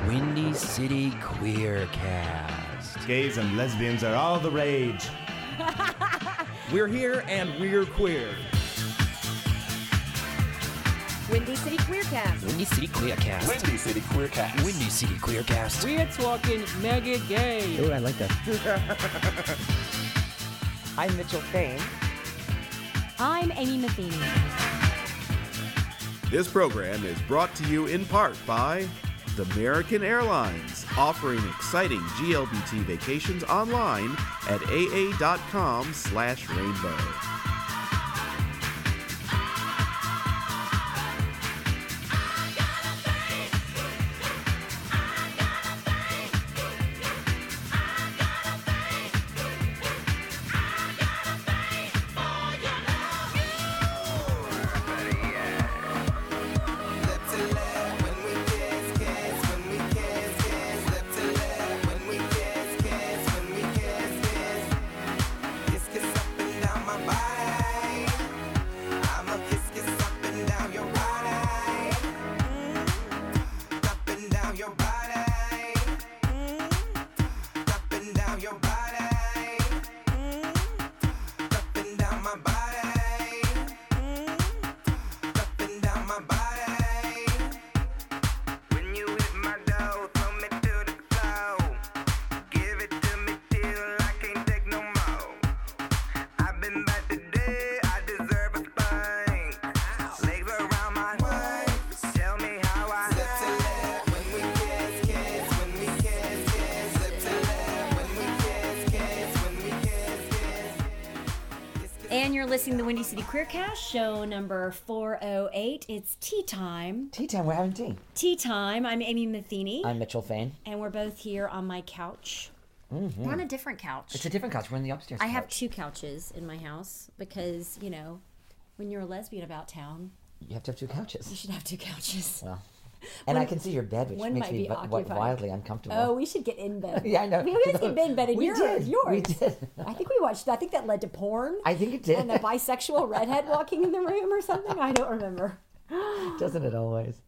Windy City Queercast. Gays and lesbians are all the rage. We're here and we're queer. Windy City Queercast. Windy City Queercast. Windy City Queercast. Windy City Queercast. We're talking mega gay. Oh, I like that. I'm Mitchell Fain. I'm Amy Matheny. This program is brought to you in part by American Airlines, offering exciting GLBT vacations online at aa.com/rainbow. And you're listening to the Windy City Queercast, show number 408. It's tea time. Tea time, we're having tea. Tea time. I'm Amy Matheny. I'm Mitchell Fain. And we're both here on my couch. Mm-hmm. We're on a different couch. It's a different couch. We're in the upstairs I couch. have two couches in my house because, you know, when you're a lesbian about town, You have to have two couches. you should have two couches. Well, and I can see your bed, which one makes might me be occupied. wildly uncomfortable. Oh, we should get in bed. Yeah, I know. We should get in bed in We yours. did. Yours. We did. I think we watched. I think that led to porn. I think it did. And a bisexual redhead walking in the room or something. I don't remember. Doesn't it always?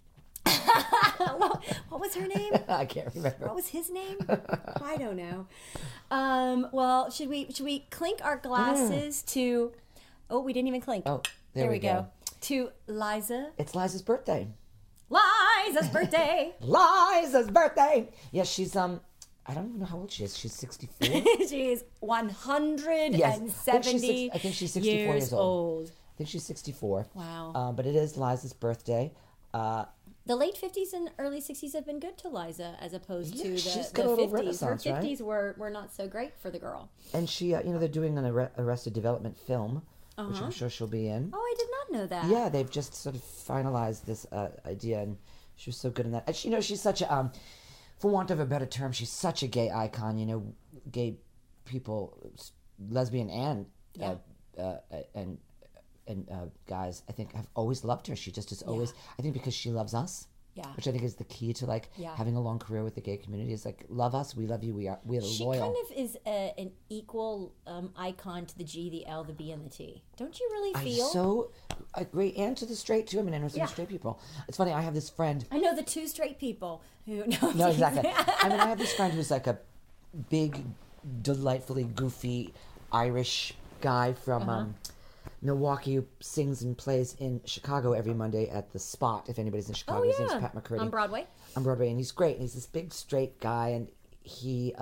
What was her name? I can't remember. What was his name? I don't know. Well, should we clink our glasses to? Oh, we didn't even clink. Oh, there we go. To Liza. It's Liza's birthday. Liza's birthday. Liza's birthday. Yes, she's I don't even know how old she is. She's 64. She's 170 Yes. I think she's 64 years old. I think she's 64. Wow. But it is Liza's birthday. The late 50s and early 60s have been good to Liza as opposed to she's the got a little 50s. Her renaissance, 50s right? were not so great for the girl. And she, they're doing an Arrested Development film, which I'm sure she'll be in. Oh, I did not know that. Yeah, they've just sort of finalized this idea, and she was so good in that. And she's such a, for want of a better term, she's such a gay icon. You know, gay people, lesbian and guys, I think have always loved her. She just is always. I think because she loves us. Yeah. Which I think is the key to having a long career with the gay community is love us, we love you, we're loyal. She kind of is an equal icon to the G, the L, the B, and the T. Don't you really feel? So great, and to the straight too. I mean, I know some straight people. It's funny. I have this friend. I know the two straight people who. No, exactly. I mean, I have this friend who's like a big, delightfully goofy Irish guy from Milwaukee who sings and plays in Chicago every Monday at the Spot. If anybody's in Chicago, his name's Pat McCurdy. On Broadway, and he's great. And he's this big straight guy, and he,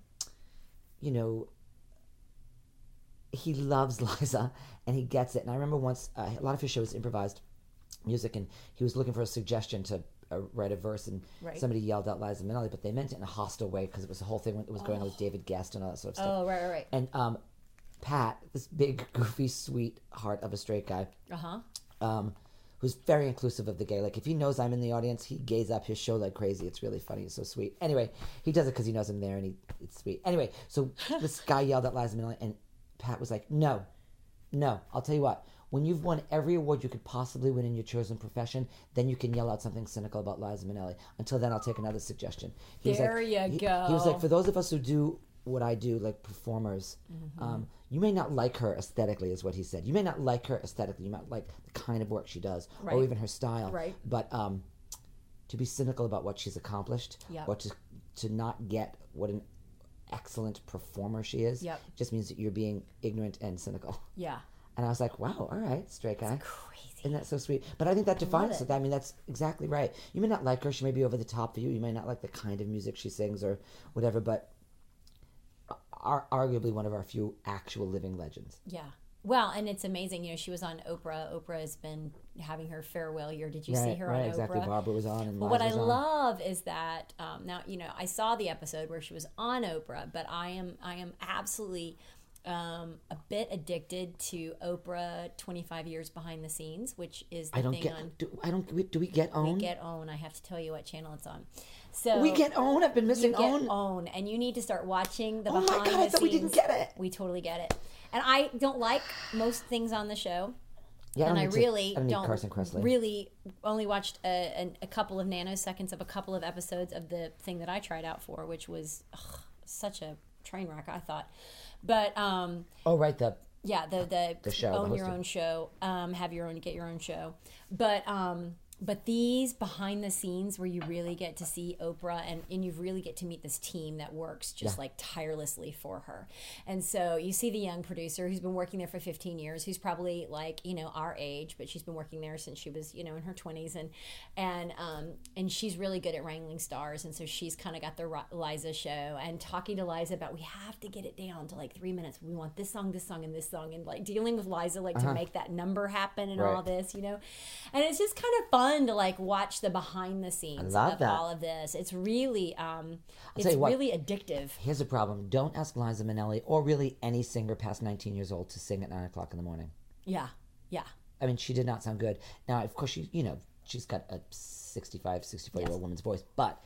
he loves Liza, and he gets it. And I remember once a lot of his shows improvised music, and he was looking for a suggestion to write a verse, and somebody yelled out Liza Minnelli, but they meant it in a hostile way because it was the whole thing. It was going on with David Guest and all that sort of stuff. Oh, right. And Pat, this big, goofy, sweetheart of a straight guy, who's very inclusive of the gay. Like, if he knows I'm in the audience, he gays up his show like crazy. It's really funny. It's so sweet. Anyway, he does it because he knows I'm there, and it's sweet. Anyway, so this guy yelled at Liza Minnelli, and Pat was like, no, I'll tell you what. When you've won every award you could possibly win in your chosen profession, then you can yell out something cynical about Liza Minnelli. Until then, I'll take another suggestion. There you go. He was like, for those of us who do what I do, like performers, you may not like her aesthetically, is what he said. You may not like her aesthetically. You might like the kind of work she does, or even her style. Right. But to be cynical about what she's accomplished, Yep. or to not get what an excellent performer she is, Yep. just means that you're being ignorant and cynical. Yeah. And I was like, wow, all right, straight guy. Crazy. Isn't that so sweet? But I think that defines it. it. I mean, that's exactly right. You may not like her. She may be over the top for you. You may not like the kind of music she sings or whatever, but arguably one of our few actual living legends. Yeah. Well, and it's amazing. You know, she was on Oprah. Oprah has been having her farewell year. Did you see her on Oprah? Exactly. Barbara was on, and Well, Liza what I was on. love is that now, you know, I saw the episode where she was on Oprah, but I am absolutely a bit addicted to Oprah 25 years behind the scenes, which is the thing on. Do we get OWN? We get OWN. I have to tell you what channel it's on. So We get OWN. I've been missing you get OWN. OWN, and you need to start watching the Oh my behind God, I the thought we scenes. didn't get it. We totally get it, and I don't like most things on the show. Yeah, And I really don't need don't Carson Kressley. really only watched a couple of nanoseconds of a couple of episodes of the thing that I tried out for, which was such a train wreck, I thought. But Oh, right. yeah, the show, own the your hosting. own show, have your own, get your own show. But these behind the scenes where you really get to see Oprah and you really get to meet this team that works just like tirelessly for her. And so you see the young producer who's been working there for 15 years, who's probably like, you know, our age, but she's been working there since she was, you know, in her 20s, and she's really good at wrangling stars. And so she's kind of got the Liza show and talking to Liza about, we have to get it down to like 3 minutes. We want this song, and this song, and like dealing with Liza, like to make that number happen and all this, you know. And it's just kind of fun to like watch the behind the scenes of all of this. It's really really addictive. Here's a problem. Don't ask Liza Minnelli or really any singer past 19 years old to sing at 9 o'clock in the morning. Yeah. I mean, she did not sound good. Now, of course, she's got a 64-year-old woman's voice, but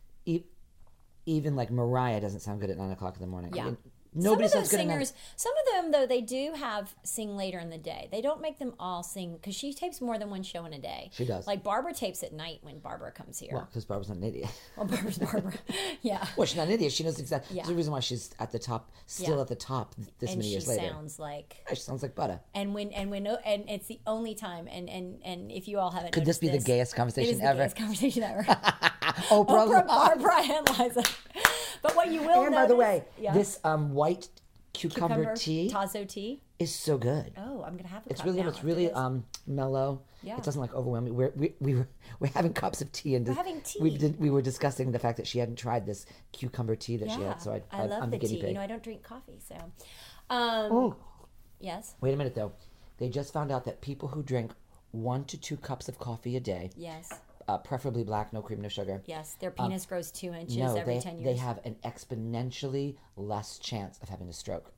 even like Mariah doesn't sound good at 9 o'clock in the morning. Yeah. I mean, nobody some of sounds those good singers, some of them though, they do have sing later in the day. They don't make them all sing because she tapes more than one show in a day. She does. Like Barbara tapes at night when Barbara comes here. Well, because Barbara's not an idiot. Well, Barbara's Barbara. Yeah. Well, she's not an idiot. She knows exactly. Yeah. There's a reason why she's at the top, still at the top this And many she years later. sounds like. Yeah, she sounds like butter. And it's the only time. And if you all haven't, Could this be the gayest conversation it is the ever? gayest conversation ever. Oprah, Barbara, and Liza. But what you will And by the way, yeah. this white cucumber tea Tazo tea. is so good. Oh, I'm gonna have a It's cup really now it's if really it is. mellow. Yeah. It doesn't like overwhelm me. We're having cups of tea and We're having tea. We were discussing the fact that she hadn't tried this cucumber tea that she had. So I love I'm the guinea tea. pig. You know, I don't drink coffee, so. Yes. Wait a minute though. They just found out that people who drink 1 to 2 cups of coffee a day, Yes. preferably black, no cream, no sugar. Yes. Their penis grows 2 inches No, every 10 years. they have an exponentially less chance of having a stroke.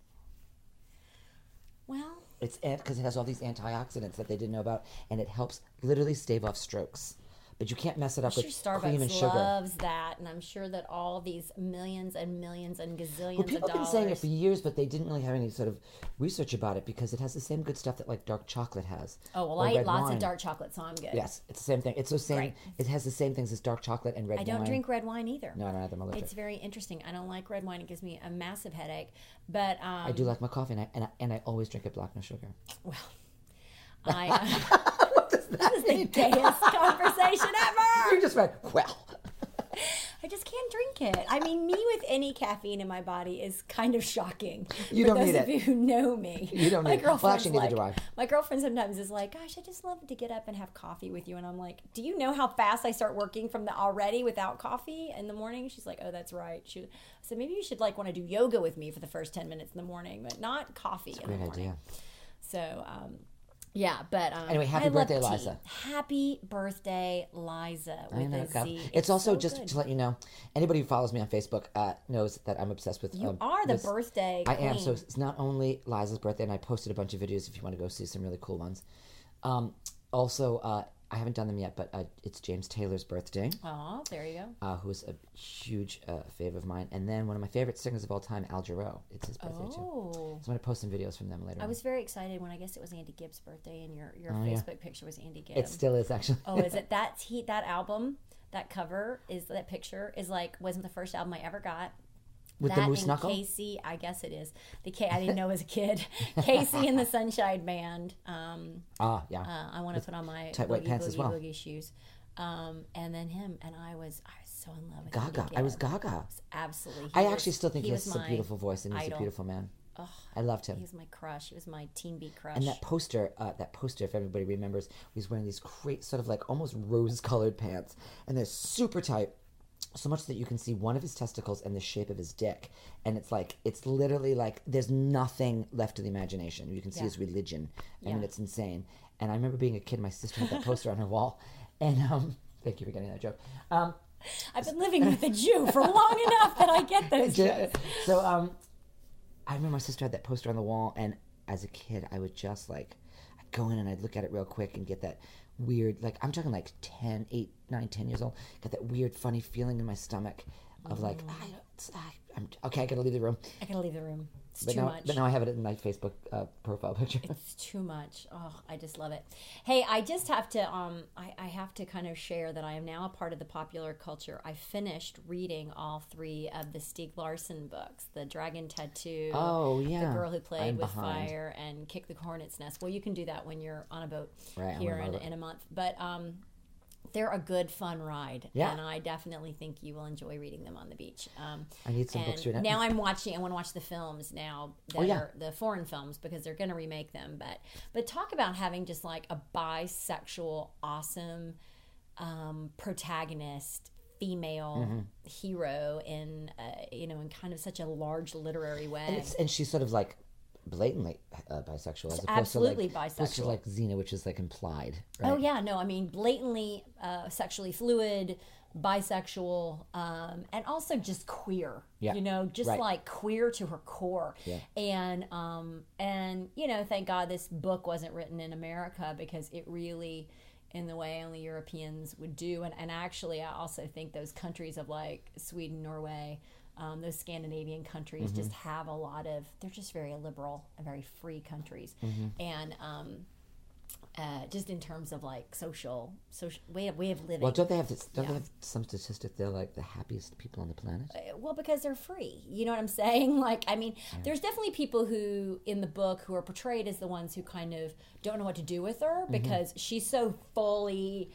Well, It's because it has all these antioxidants that they didn't know about, and it helps literally stave off strokes. But you can't mess it up I'm with sure cream and Starbucks sugar. loves that, and I'm sure that all these millions and millions and gazillions Well, people of have been dollars. saying it for years, but they didn't really have any sort of research about it because it has the same good stuff that like dark chocolate has. Oh well, or I eat red lots wine. of dark chocolate, so I'm good. Yes, it's the same thing. It's the same. Right. It has the same things as dark chocolate and red I wine. don't drink red wine either. No, I don't have them allergic. It's very interesting. I don't like red wine. It gives me a massive headache. But I do like my coffee, and I always drink it black, no sugar. well, I. What does that This is the mean? gayest conversation ever. You just went, well. I just can't drink it. I mean, me with any caffeine in my body is kind of shocking. You For don't those need of it. you who know me. You don't my need it. Well, girlfriend's actually, neither like, do I. My girlfriend sometimes is like, gosh, I just love to get up and have coffee with you. And I'm like, do you know how fast I start working from the already without coffee in the morning? She's like, oh, that's right. I said, maybe you should like want to do yoga with me for the first 10 minutes in the morning, but not coffee in the Great morning. idea. So, yeah, but Anyway, happy I love birthday, tea. Liza. Happy birthday, Liza, I with know, a God. Z. It's also so just good. to let you know, anybody who follows me on Facebook knows that I'm obsessed with. You are the this. birthday I am. So queen. it's not only Liza's birthday, and I posted a bunch of videos if you want to go see some really cool ones. Also, I haven't done them yet, but it's James Taylor's birthday, Oh, there you go. who's a huge fave of mine. And then one of my favorite singers of all time, Al Jarreau. It's his birthday too. Oh. So I'm going to post some videos from them later. I was very excited when I guess it was Andy Gibb's birthday and your Oh, yeah. Facebook picture was Andy Gibb. It still is, actually. Oh, is it that album, that cover that picture is like wasn't the first album I ever got. With that the moose and knuckle? Casey, I guess it is. I didn't know as a kid. Casey and the Sunshine Band. Yeah. I want to put on my tight white boogie, pants as boogie, well. boogie shoes. And then him, and I was so in love with Gaga. Andy I was Gibb. Gaga. Absolutely. I actually still think he has was a my beautiful voice, and he's idol. a beautiful man. Oh, I loved him. he was my crush. He was my Teen Beat crush. And that poster, if everybody remembers, he's wearing these great sort of like almost rose-colored pants, and they're super tight, so much that you can see one of his testicles and the shape of his dick. And it's literally like there's nothing left to the imagination. You can see his religion. I mean, it's insane. And I remember being a kid, my sister had that poster on her wall, and thank you for getting that joke. I've been living with a Jew for long enough that I get those jokes. So I remember my sister had that poster on the wall, and as a kid, I would just I'd go in and I'd look at it real quick and get that weird, I'm talking 10 years old, got that weird, funny feeling in my stomach of I'm okay, I gotta leave the room. I gotta leave the room. It's But too now, much. but now I have it in my Facebook profile picture. It's too much. Oh, I just love it. Hey, I just have to I have to kind of share that I am now a part of the popular culture. I finished reading all 3 of the Stieg Larsson books, The Dragon Tattoo, Oh, yeah. The Girl Who Played I'm with behind. Fire, and Kick the Hornet's Nest. Well, you can do that when you're on a boat Right, I'm here on a boat. in a month. But they're a good, fun ride. Yeah. And I definitely think you will enjoy reading them on the beach. I need some books right now. I want to watch the films now that yeah. are the foreign films because they're going to remake them. But talk about having just like a bisexual, awesome protagonist, female hero in in kind of such a large literary way. And she's sort of blatantly bisexual, as opposed absolutely to bisexual, like Xena, which is implied. Right? Oh yeah, no, I mean blatantly sexually fluid, bisexual, and also just queer. Yeah. Just Right. queer to her core. Yeah. And thank God this book wasn't written in America because it really, in the way only Europeans would do, and actually I also think those countries of Sweden, Norway. Those Scandinavian countries just have a lot of, they're just very liberal and very free countries. And just in terms of social way of living. Well, don't they have they have some statistic they're the happiest people on the planet? Well, because they're free. You know what I'm saying? There's definitely people who, in the book, who are portrayed as the ones who kind of don't know what to do with her because she's so full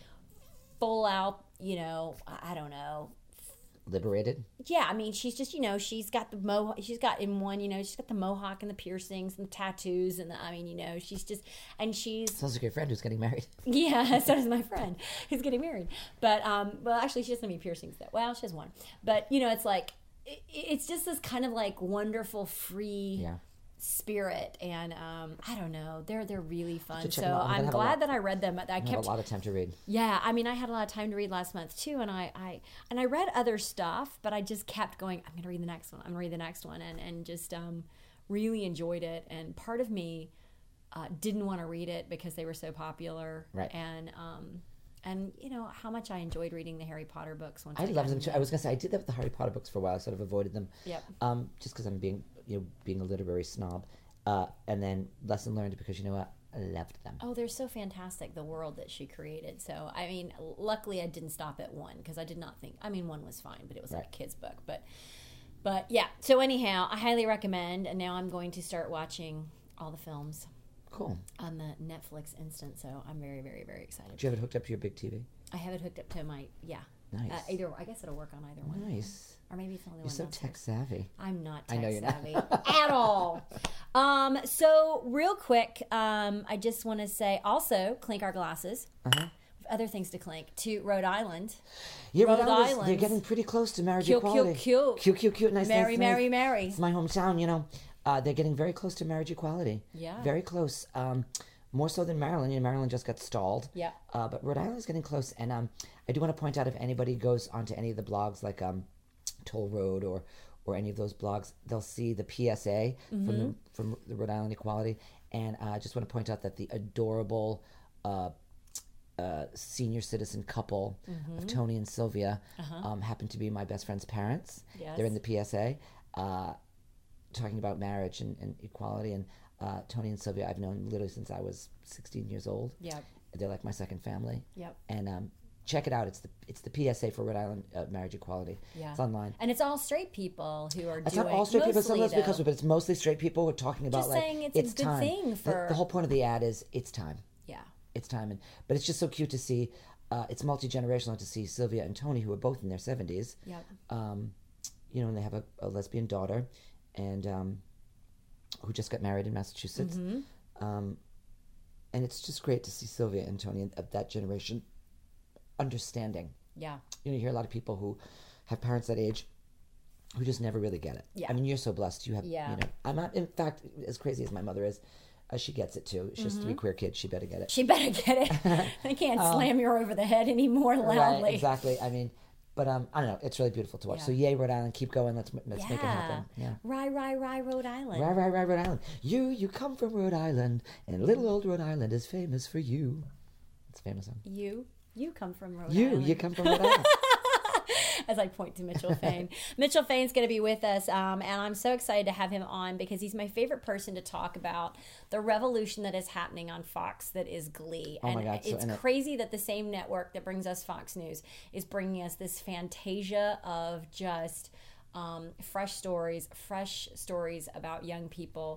out, I don't know, Liberated. Yeah, I mean, she's just, she's got the mohawk. She's got she's got the mohawk and the piercings and the tattoos and she's just, and she's. Sounds like your friend who's getting married. Yeah, so does my friend who's getting married. But well, actually, she doesn't have any piercings though. Well, she has one. But it's it's just this kind of wonderful free. Yeah. Spirit, and I don't know, they're really fun. check So them out. I'm glad that I read them. I have a lot of time to read. Yeah, I mean, I had a lot of time to read last month too, and I read other stuff, but I just kept going. I'm going to read the next one. I'm going to read the next one, and just really enjoyed it. And part of me didn't want to read it because they were so popular, right? And how much I enjoyed reading the Harry Potter books. Once I loved them too. I was going to say I did that with the Harry Potter books for a while. I sort of avoided them. Yep. Just because I'm being a literary snob, and then lesson learned because I loved them. Oh, they're so fantastic, the world that she created. So, I mean, luckily I didn't stop at 1 because I did not think, one was fine, but it was like a kid's book. But yeah, so anyhow, I highly recommend, and now I'm going to start watching all the films. Cool. On the Netflix instant, so I'm very, very, very excited. Do you have it hooked up to your big TV? I have it hooked up to my, Nice. I guess it'll work on either one. Nice. Or maybe it's the only You're one. so downstairs. tech savvy. I'm not I know tech you're not. savvy at all. So real quick, I just want to say also clink our glasses. Uh-huh. Other things to clink to Rhode Island. Yeah, Rhode They're Island's getting pretty close to marriage cute, equality. Cute. Nice. Mary, nice. Mary, Mary. It's my hometown. They're getting very close to marriage equality. Yeah. Very close. More so than Maryland. Maryland just got stalled. Yeah. But Rhode Island is getting close. And I do want to point out, if anybody goes onto any of the blogs like Toll Road or any of those blogs, they'll see the PSA from the Rhode Island Equality. And I just want to point out that the adorable senior citizen couple of Tony and Sylvia happen to be my best friend's parents. Yes. They're in the PSA talking about marriage and equality. And Tony and Sylvia I've known literally since I was 16 years old. Yep. They're like my second family. Yep. And check it out. It's the PSA for Rhode Island marriage equality. Yeah. It's online. And it's all straight people who are It's doing. not all straight people. Some of mostly, those because, but it's mostly straight people who are talking about Just saying it's a good time. thing for- The whole point of the ad is it's time. Yeah. It's time, but it's just so cute to see it's multi-generational to see Sylvia and Tony, who are both in their 70s. Yep. And they have a lesbian daughter, and who just got married in Massachusetts. And it's just great to see Sylvia and Tony of that generation understanding. Yeah. You hear a lot of people who have parents that age who just never really get it. Yeah. I mean, you're so blessed. You have, Yeah. I'm not, in fact, as crazy as my mother is, she gets it too. She has 3 queer kids. She better get it. She better get it. I can't slam you over the head anymore loudly. Right, exactly. I mean, but I don't know. It's really beautiful to watch. Yeah. So yay, Rhode Island. Keep going. Let's make it happen. Yeah. Rye, Rhode Island. Rye, Rhode Island. You come from Rhode Island, and little old Rhode Island is famous for you. It's a famous song. You come from Rhode Island. You come from Rhode Island. As I point to Mitchell Fain. Mitchell Fain's going to be with us, and I'm so excited to have him on because he's my favorite person to talk about the revolution that is happening on Fox that is Glee. Oh my God, it's crazy that the same network that brings us Fox News is bringing us this fantasia of just fresh stories about young people,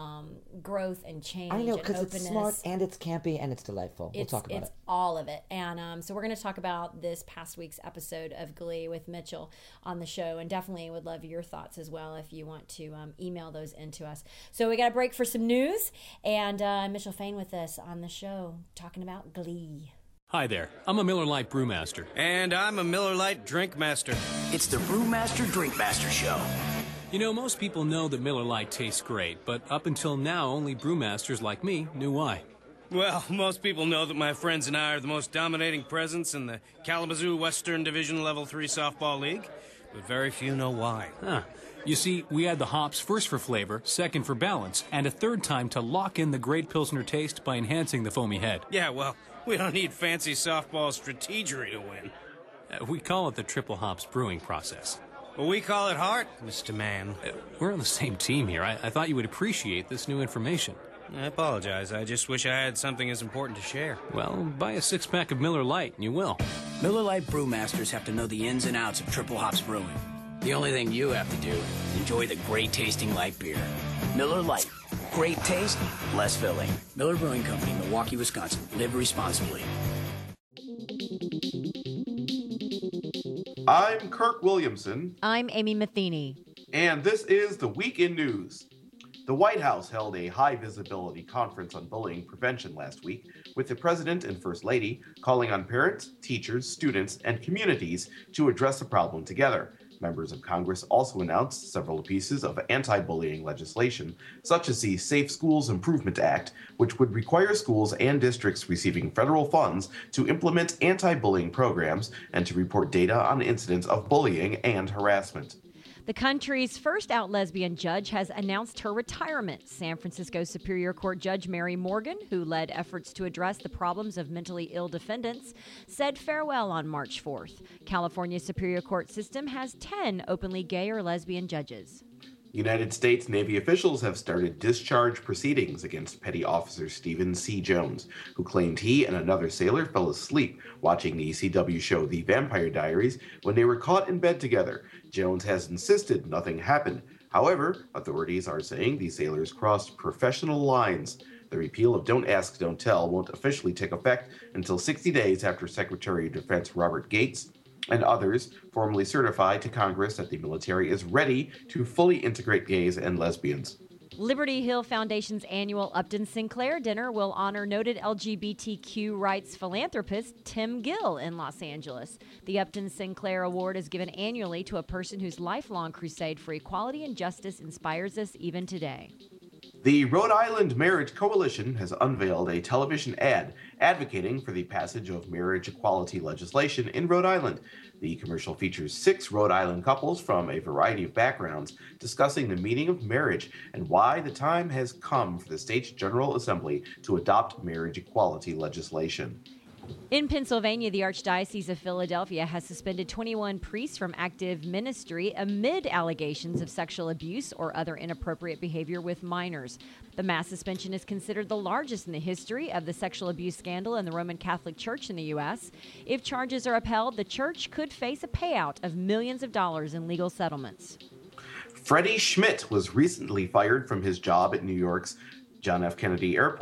growth and change. I know, and because it's openness. smart and it's campy and it's delightful. We'll talk about it. It's all of it. And so we're going to talk about this past week's episode of Glee with Mitchell on the show, and definitely would love your thoughts as well if you want to email those into us. So we got a break for some news, and Mitchell Fain with us on the show talking about Glee. Hi there, I'm a Miller Lite Brewmaster. And I'm a Miller Lite Drinkmaster. It's the Brewmaster Drinkmaster Show. You know, most people know that Miller Lite tastes great, but up until now, only brewmasters like me knew why. Well, most people know that my friends and I are the most dominating presence in the Kalamazoo Western Division Level 3 Softball League, but very few know why. Huh. You see, we add the hops first for flavor, second for balance, and a third time to lock in the great Pilsner taste by enhancing the foamy head. Yeah, well, we don't need fancy softball strategery to win. We call it the triple hops brewing process. Well, we call it heart, Mr. Man. We're on the same team here. I thought you would appreciate this new information. I apologize. I just wish I had something as important to share. Well, buy a 6-pack of Miller Lite and you will. Miller Lite brewmasters have to know the ins and outs of triple hops brewing. The only thing you have to do is enjoy the great tasting light beer. Miller Lite. Great taste, less filling. Miller Brewing Company, Milwaukee, Wisconsin. Live responsibly. I'm Kirk Williamson. I'm Amy Matheny. And this is the Week in News. The White House held a high-visibility conference on bullying prevention last week, with the President and First Lady calling on parents, teachers, students, and communities to address the problem together. Members of Congress also announced several pieces of anti-bullying legislation, such as the Safe Schools Improvement Act, which would require schools and districts receiving federal funds to implement anti-bullying programs and to report data on incidents of bullying and harassment. The country's first out lesbian judge has announced her retirement. San Francisco Superior Court Judge Mary Morgan, who led efforts to address the problems of mentally ill defendants, said farewell on March 4th. California's Superior Court system has 10 openly gay or lesbian judges. United States Navy officials have started discharge proceedings against Petty Officer Stephen C. Jones, who claimed he and another sailor fell asleep watching the CW show The Vampire Diaries when they were caught in bed together. Jones has insisted nothing happened. However, authorities are saying the sailors crossed professional lines. The repeal of Don't Ask, Don't Tell won't officially take effect until 60 days after Secretary of Defense Robert Gates and others formally certify to Congress that the military is ready to fully integrate gays and lesbians. Liberty Hill Foundation's annual Upton Sinclair Dinner will honor noted LGBTQ rights philanthropist Tim Gill in Los Angeles. The Upton Sinclair Award is given annually to a person whose lifelong crusade for equality and justice inspires us even today. The Rhode Island Marriage Coalition has unveiled a television ad advocating for the passage of marriage equality legislation in Rhode Island. The commercial features 6 Rhode Island couples from a variety of backgrounds discussing the meaning of marriage and why the time has come for the state's General Assembly to adopt marriage equality legislation. In Pennsylvania, the Archdiocese of Philadelphia has suspended 21 priests from active ministry amid allegations of sexual abuse or other inappropriate behavior with minors. The mass suspension is considered the largest in the history of the sexual abuse scandal in the Roman Catholic Church in the U.S. If charges are upheld, the church could face a payout of millions of dollars in legal settlements. Freddie Schmidt was recently fired from his job at New York's John F. Kennedy Airport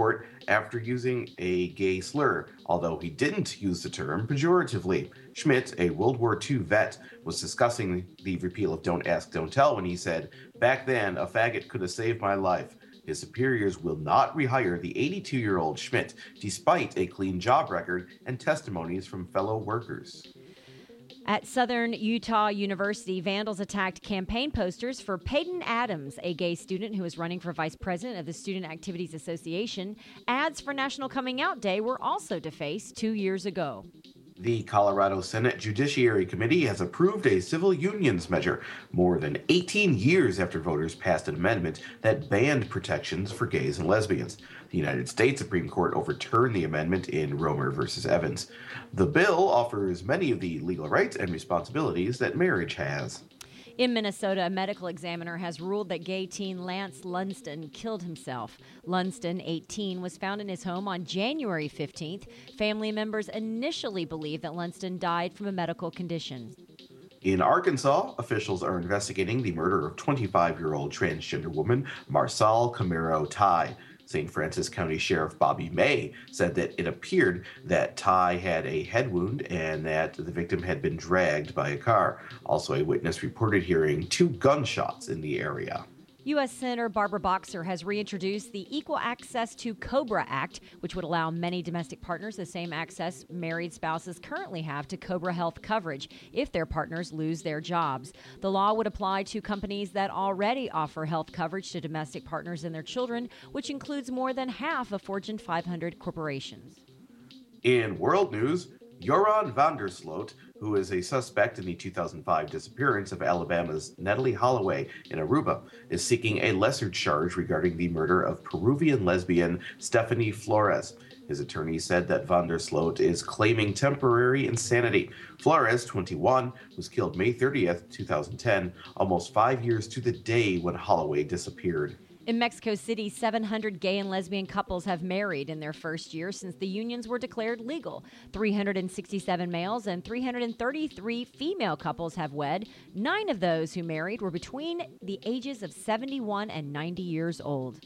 after using a gay slur, although he didn't use the term pejoratively. Schmidt, a World War II vet, was discussing the repeal of Don't Ask, Don't Tell when he said, "Back then, a faggot could have saved my life." His superiors will not rehire the 82-year-old Schmidt, despite a clean job record and testimonies from fellow workers. At Southern Utah University, vandals attacked campaign posters for Peyton Adams, a gay student who is running for vice president of the Student Activities Association. Ads for National Coming Out Day were also defaced 2 years ago. The Colorado Senate Judiciary Committee has approved a civil unions measure more than 18 years after voters passed an amendment that banned protections for gays and lesbians. The United States Supreme Court overturned the amendment in Romer versus Evans. The bill offers many of the legal rights and responsibilities that marriage has. In Minnesota, a medical examiner has ruled that gay teen Lance Lunston killed himself. Lunston, 18, was found in his home on January 15th. Family members initially believed that Lunston died from a medical condition. In Arkansas, officials are investigating the murder of 25-year-old transgender woman Marsal Camaro Tai. St. Francis County Sheriff Bobby May said that it appeared that Tai had a head wound and that the victim had been dragged by a car. Also, a witness reported hearing 2 gunshots in the area. U.S. Senator Barbara Boxer has reintroduced the Equal Access to COBRA Act, which would allow many domestic partners the same access married spouses currently have to COBRA health coverage if their partners lose their jobs. The law would apply to companies that already offer health coverage to domestic partners and their children, which includes more than half of Fortune 500 corporations. In world news, Joran van der Sloot, who is a suspect in the 2005 disappearance of Alabama's Natalie Holloway in Aruba, is seeking a lesser charge regarding the murder of Peruvian lesbian Stephanie Flores. His attorney said that van der Sloot is claiming temporary insanity. Flores, 21, was killed May 30th, 2010, almost 5 years to the day when Holloway disappeared. In Mexico City, 700 gay and lesbian couples have married in their first year since the unions were declared legal. 367 males and 333 female couples have wed. 9 of those who married were between the ages of 71 and 90 years old.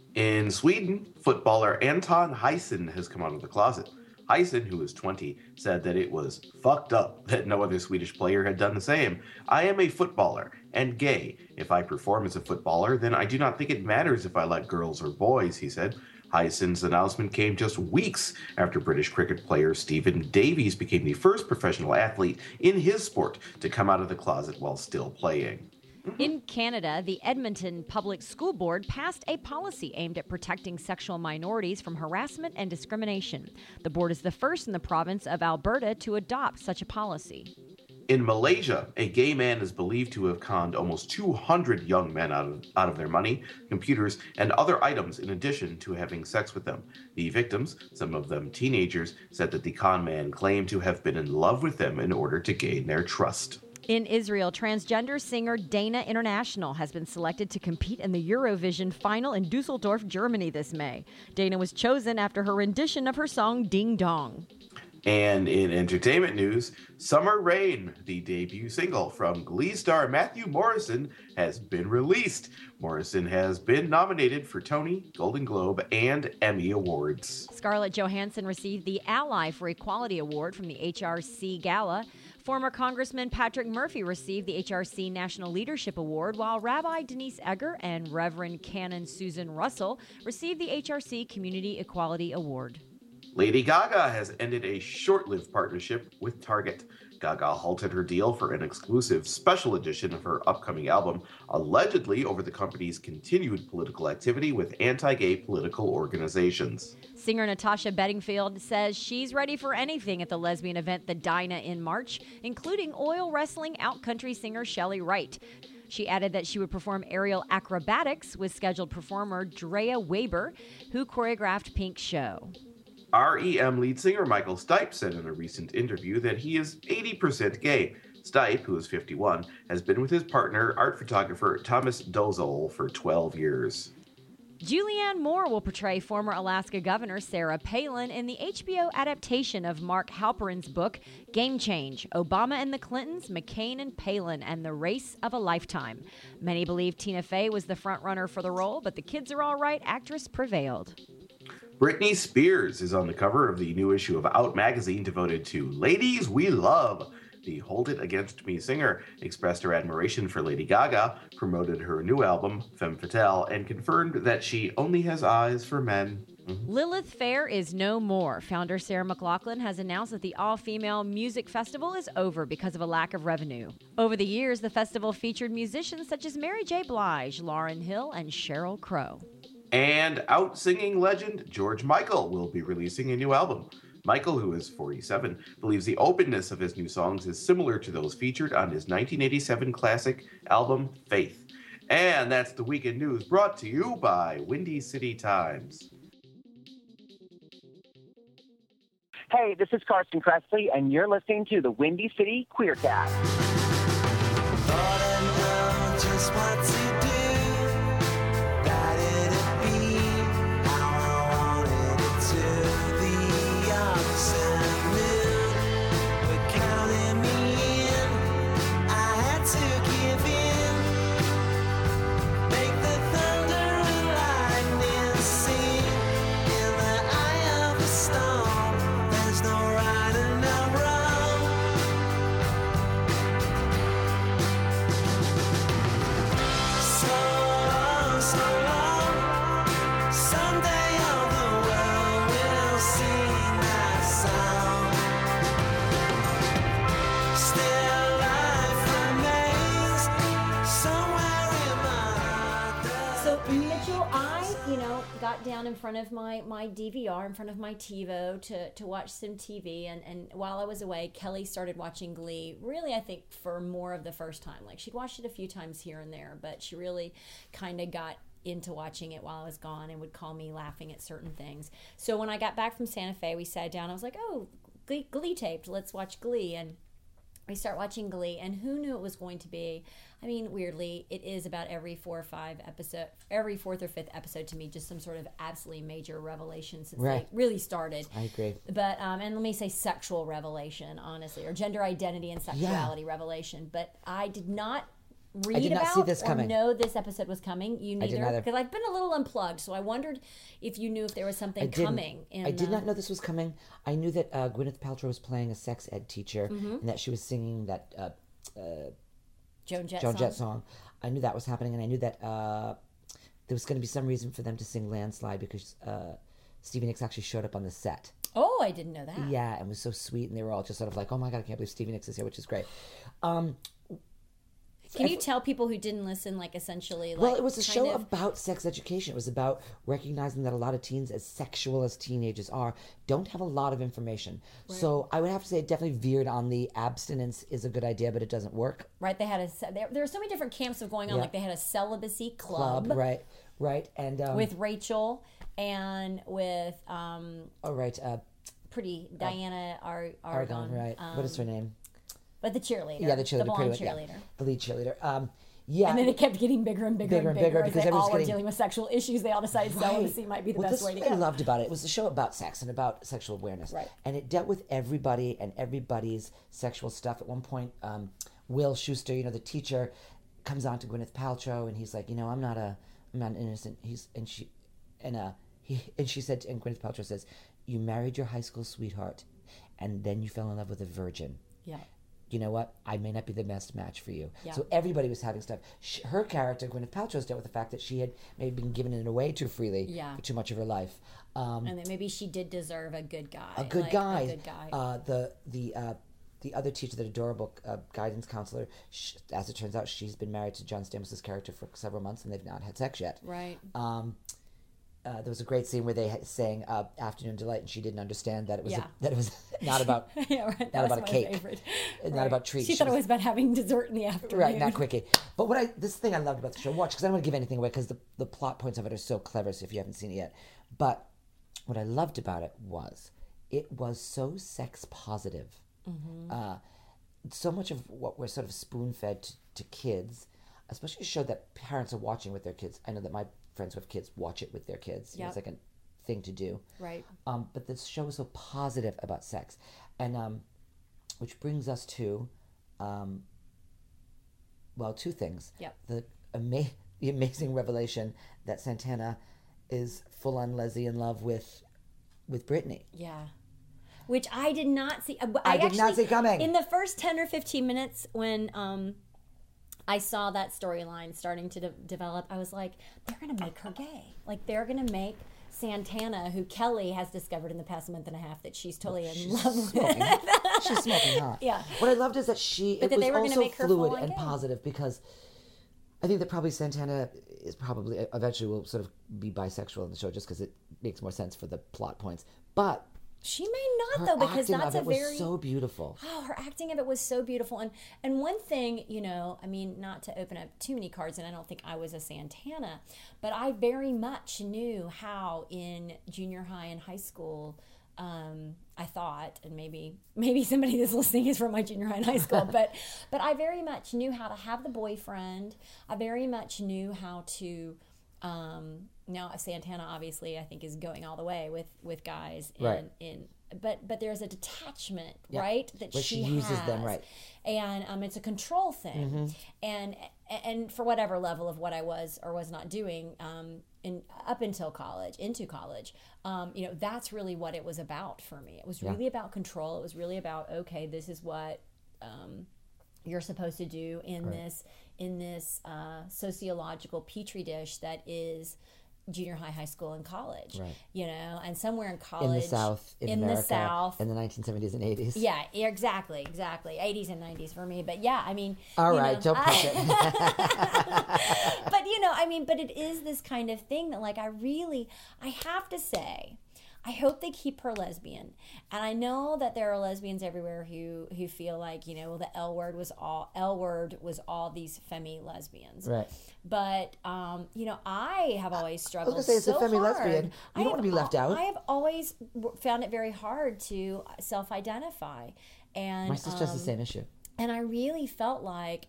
In Sweden, footballer Anton Heisen has come out of the closet. Heisen, who is 20, said that it was fucked up that no other Swedish player had done the same. "I am a footballer and gay. If I perform as a footballer, then I do not think it matters if I like girls or boys," he said. Heisen's announcement came just weeks after British cricket player Stephen Davies became the first professional athlete in his sport to come out of the closet while still playing. In Canada, the Edmonton Public School Board passed a policy aimed at protecting sexual minorities from harassment and discrimination. The board is the first in the province of Alberta to adopt such a policy. In Malaysia, a gay man is believed to have conned almost 200 young men out of their money, computers, and other items in addition to having sex with them. The victims, some of them teenagers, said that the con man claimed to have been in love with them in order to gain their trust. In Israel, transgender singer Dana International has been selected to compete in the Eurovision final in Dusseldorf, Germany this May. Dana was chosen after her rendition of her song Ding Dong. And in entertainment news, Summer Rain, the debut single from Glee star Matthew Morrison, has been released. Morrison has been nominated for Tony, Golden Globe, and Emmy Awards. Scarlett Johansson received the Ally for Equality Award from the HRC Gala. Former Congressman Patrick Murphy received the HRC National Leadership Award, while Rabbi Denise Egger and Reverend Canon Susan Russell received the HRC Community Equality Award. Lady Gaga has ended a short-lived partnership with Target. Gaga halted her deal for an exclusive special edition of her upcoming album, allegedly over the company's continued political activity with anti-gay political organizations. Singer Natasha Bedingfield says she's ready for anything at the lesbian event The Dinah in March, including oil wrestling outcountry singer Shelley Wright. She added that she would perform aerial acrobatics with scheduled performer Drea Weber, who choreographed Pink's show. REM lead singer Michael Stipe said in a recent interview that he is 80% gay. Stipe, who is 51, has been with his partner, art photographer Thomas Dozol, for 12 years. Julianne Moore will portray former Alaska Governor Sarah Palin in the HBO adaptation of Mark Halperin's book, Game Change, Obama and the Clintons, McCain and Palin, and the Race of a Lifetime. Many believe Tina Fey was the frontrunner for the role, but the Kids Are All Right actress prevailed. Britney Spears is on the cover of the new issue of Out magazine devoted to Ladies We Love. The Hold It Against Me singer expressed her admiration for Lady Gaga, promoted her new album, Femme Fatale, and confirmed that she only has eyes for men. Lilith Fair is no more. Founder Sarah McLachlan has announced that the all-female music festival is over because of a lack of revenue. Over the years, the festival featured musicians such as Mary J. Blige, Lauryn Hill, and Sheryl Crow. And out-singing legend George Michael will be releasing a new album. Michael, who is 47, believes the openness of his new songs is similar to those featured on his 1987 classic album, Faith. And that's the Weekend News brought to you by Windy City Times. Hey, this is Carson Kressley, and you're listening to the Windy City Queercast. Just what to do. Got it to be how I wanted it to. The opposite mood, but counting me in. I had to give in. Make the thunder and lightning sing. In the eye of the storm, there's no right and no wrong. So long, someday all the world will sing that song. Still life remains somewhere in my heart. So Mitchell, I got down in front of my DVR, in front of my TiVo to watch some TV, and while I was away, Kelly started watching Glee, really I think for more of the first time. Like she'd watched it a few times here and there, but she really kind of got into watching it while I was gone and would call me laughing at certain things. So when I got back from Santa Fe, we sat down, I was like, oh, Glee taped, let's watch Glee, and we start watching Glee, and who knew it was going to be? I mean, weirdly, it is about every fourth or fifth episode to me, just some sort of absolutely major revelation since they really started. I agree. But and let me say sexual revelation, honestly, or gender identity and sexuality revelation. But I did not read about see this or coming. know this episode was coming. You I did neither, neither. because I've been a little unplugged, so I wondered if you knew if there was something coming. I did not know this was coming. I knew that Gwyneth Paltrow was playing a sex ed teacher, and that she was singing that Joan Jett song. I knew that was happening, and I knew that there was going to be some reason for them to sing Landslide because Stevie Nicks actually showed up on the set. Oh, I didn't know that. Yeah, and was so sweet, and they were all just sort of like, oh my God, I can't believe Stevie Nicks is here, which is great. Can you tell people who didn't listen, like, essentially, like... Well, it was a show about sex education. It was about recognizing that a lot of teens, as sexual as teenagers are, don't have a lot of information. Right. So I would have to say it definitely veered on the abstinence is a good idea, but it doesn't work. Right. They had there were so many different camps of going on. Like, they had a celibacy club. Right. And with Rachel and with... pretty Diana Aragon. Right. What is her name? But the cheerleader. Yeah, the cheerleader. The blonde cheerleader. Yeah. The lead cheerleader. And then it kept getting bigger and bigger and bigger because they all were dealing with sexual issues. They all decided celibacy might be the best way to go. What I loved about it. It was a show about sex and about sexual awareness. Right. And it dealt with everybody and everybody's sexual stuff. At one point, Will Schuester, the teacher, comes on to Gwyneth Paltrow and he's like, I'm not innocent. She said, and Gwyneth Paltrow says, you married your high school sweetheart and then you fell in love with a virgin. Yeah. You know what? I may not be the best match for you. Yeah. So everybody was having stuff. Her character, Gwyneth Paltrow's, dealt with the fact that she had maybe been given it away too freely for too much of her life. And that maybe she did deserve a good guy. A good guy. The other teacher, the adorable guidance counselor, as it turns out, she's been married to John Stamos' character for several months, and they've not had sex yet. Right. There was a great scene where they sang "Afternoon Delight," and she didn't understand that it was not about not about a cake, not about treats. She thought it was about having dessert in the afternoon, right? Not quickie. But this thing I loved about the show, watch, because I don't want to give anything away because the plot points of it are so clever. So if you haven't seen it yet, but what I loved about it was so sex positive. Mm-hmm. So much of what we're sort of spoon fed to kids, especially a show that parents are watching with their kids. I know that my friends with kids watch it with their kids. It's like a thing to do. Right. But this show is so positive about sex. And which brings us to, two things. Yep. The amazing revelation that Santana is full-on Leslie in love with with Brittany. Yeah. Which I did not see. I did not see coming. In the first 10 or 15 minutes when I saw that storyline starting to develop, I was like, they're going to make her gay. Like, they're going to make Santana, who Kelly has discovered in the past month and a half that she's totally in love with. She's smoking hot. Yeah. What I loved is that it was also make her fluid full-on and gay. positive, because I think that probably Santana is probably eventually will sort of be bisexual in the show, just because it makes more sense for the plot points. But she may not, her though, because acting that's of it a very... was so beautiful. Oh, her acting of it was so beautiful. And one thing, I mean, not to open up too many cards, and I don't think I was a Santana, but I very much knew how in junior high and high school, I thought, and maybe somebody that's listening is from my junior high and high school, but I very much knew how to have the boyfriend. I very much knew how to... now Santana obviously I think is going all the way with guys, Right. but there's a detachment, right, that where she uses has. them, right, and it's a control thing, and for whatever level of what I was or was not doing up until college, into college, that's really what it was about for me. It was really about control. It was really about, okay, this is what you're supposed to do in this sociological petri dish that is junior high, high school, and college. Right. And somewhere in college, in the South, in America, the South, in the 1970s and 80s. Yeah, exactly, 80s and 90s for me. But yeah, I mean, all right, don't push it. But but it is this kind of thing that, like, I have to say, I hope they keep her lesbian. And I know that there are lesbians everywhere who feel like, the L word was all these femme lesbians. Right. But, I have always struggled I was going to say, it's a femme hard. lesbian. You don't want to be left out. I have always found it very hard to self-identify. And my sister has the same issue. And I really felt like,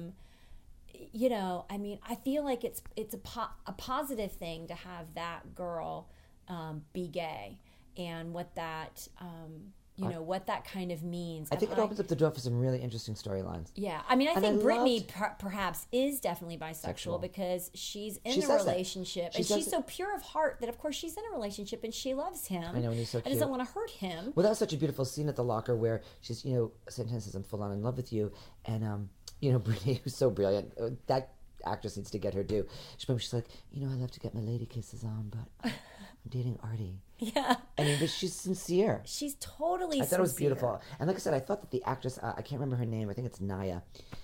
I feel like it's a positive thing to have that girl be gay, and what that what that kind of means. I think it opens up the door for some really interesting storylines. Yeah, I mean, I think Brittany perhaps is definitely bisexual because she's in a relationship, and she's so pure of heart that, of course, she's in a relationship and she loves him. I know, and he's so cute. And doesn't want to hurt him. Well, that was such a beautiful scene at the locker where she's, Santana says, "I'm full on in love with you," and Brittany, who's so brilliant, that actress needs to get her due. She's like, I love to get my lady kisses on, but I'm dating Artie. Yeah. I mean, but she's sincere. She's totally sincere. I thought it was beautiful. And like I said, I thought that the actress, I can't remember her name, I think it's Naya,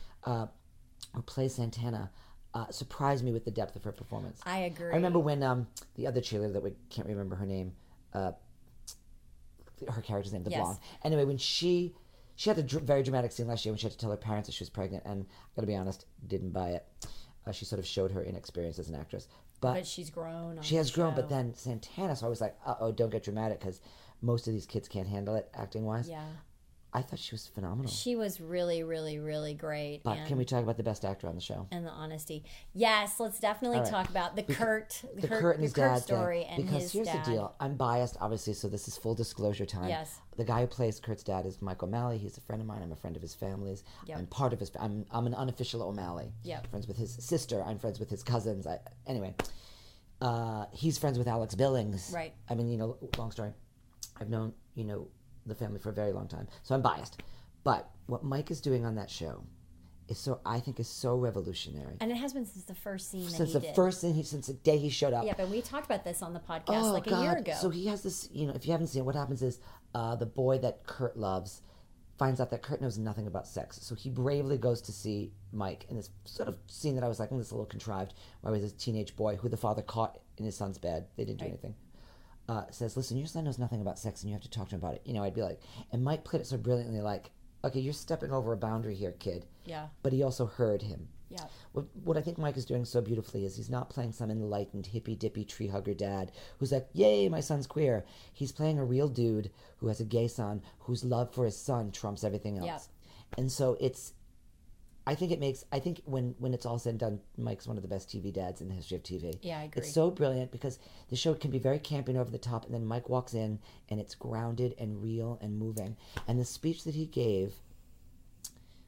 who plays Santana, surprised me with the depth of her performance. I agree. I remember when the other cheerleader that we can't remember her name, her character's name, the blonde. Anyway, when she had a very dramatic scene last year when she had to tell her parents that she was pregnant, and I gotta be honest, didn't buy it. She sort of showed her inexperience as an actress. But she's grown. She has grown, but then Santana, so I was like, don't get dramatic, because most of these kids can't handle it acting-wise. Yeah. I thought she was phenomenal. She was really, really, really great. But can we talk about the best actor on the show? And the honesty. Yes, let's definitely talk about the Kurt and his dad story and because his here's dad. the deal. I'm biased, obviously, so this is full disclosure time. Yes. The guy who plays Kurt's dad is Mike O'Malley. He's a friend of mine. I'm a friend of his family's. Yep. I'm part of his... I'm an unofficial O'Malley. Yep. Friends with his sister. I'm friends with his cousins. Anyway, he's friends with Alex Billings. Right. I mean, long story. I've known, the family for a very long time. So I'm biased. But what Mike is doing on that show I think is so revolutionary. And it has been since the first scene since the day he showed up. Yeah, but we talked about this on the podcast a year ago. So he has this, if you haven't seen it, what happens is the boy that Kurt loves finds out that Kurt knows nothing about sex. So he bravely goes to see Mike in this sort of scene that I was like, this is a little contrived, where he was this teenage boy who the father caught in his son's bed. They didn't do anything. Says, listen, your son knows nothing about sex and you have to talk to him about it. I'd be like, and Mike played it so brilliantly, like, okay, you're stepping over a boundary here, kid. Yeah. But he also heard him. Yeah. What I think Mike is doing so beautifully is he's not playing some enlightened, hippy-dippy, tree-hugger dad who's like, yay, my son's queer. He's playing a real dude who has a gay son whose love for his son trumps everything else. Yeah. And so I think when it's all said and done, Mike's one of the best TV dads in the history of TV. Yeah, I agree. It's so brilliant because the show can be very campy and over the top, and then Mike walks in and it's grounded and real and moving. And the speech that he gave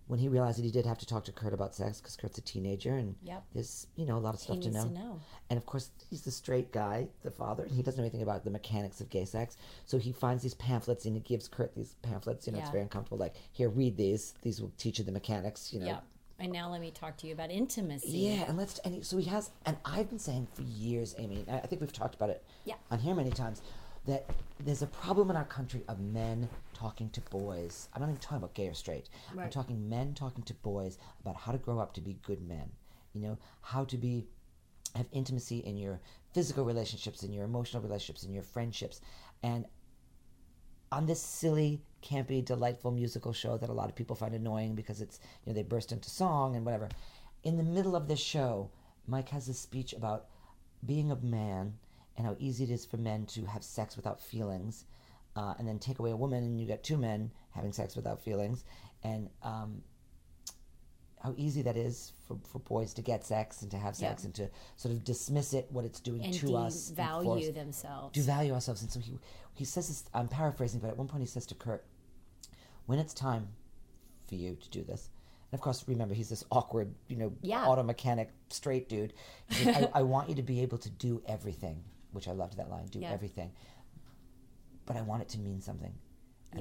when he realized that he did have to talk to Kurt about sex because Kurt's a teenager and there's, a lot of stuff He to needs know. to know. And of course, he's the straight guy, the father, and he doesn't know anything about the mechanics of gay sex. So he finds these pamphlets and he gives Kurt these pamphlets. It's very uncomfortable. Like, here, read these. These will teach you the mechanics, Yeah. And now let me talk to you about intimacy. Yeah, so he has, and I've been saying for years, Amy, I think we've talked about it on here many times, that there's a problem in our country of men talking to boys. I'm not even talking about gay or straight. I'm Right. talking men talking to boys about how to grow up to be good men. How to have intimacy in your physical relationships, in your emotional relationships, in your friendships. And on this silly, campy, delightful musical show that a lot of people find annoying because it's, they burst into song and whatever. In the middle of this show, Mike has this speech about being a man and how easy it is for men to have sex without feelings, and then take away a woman and you get two men having sex without feelings, and how easy that is for boys to get sex and to have sex and to sort of dismiss it, what it's doing And to us. devalue themselves. To value ourselves. And so he says this, I'm paraphrasing, but at one point he says to Kurt, when it's time for you to do this, and of course, remember, he's this awkward, auto mechanic, straight dude. He says, I want you to be able to do everything, which I loved that line, do everything. But I want it to mean something. And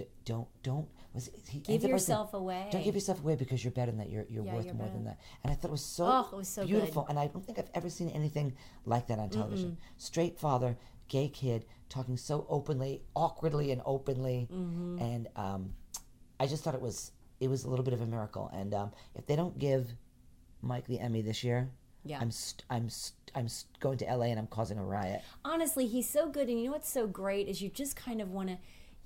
give yourself away. Don't give yourself away because you're better than that. You're worth more than that. And I thought it was so beautiful. Good. And I don't think I've ever seen anything like that on television. Straight father, gay kid, talking so openly, awkwardly and openly. Mm-hmm. And I just thought it was a little bit of a miracle. And if they don't give Mike the Emmy this year, I'm going to LA and I'm causing a riot. Honestly, he's so good, and what's so great is you just kind of want to,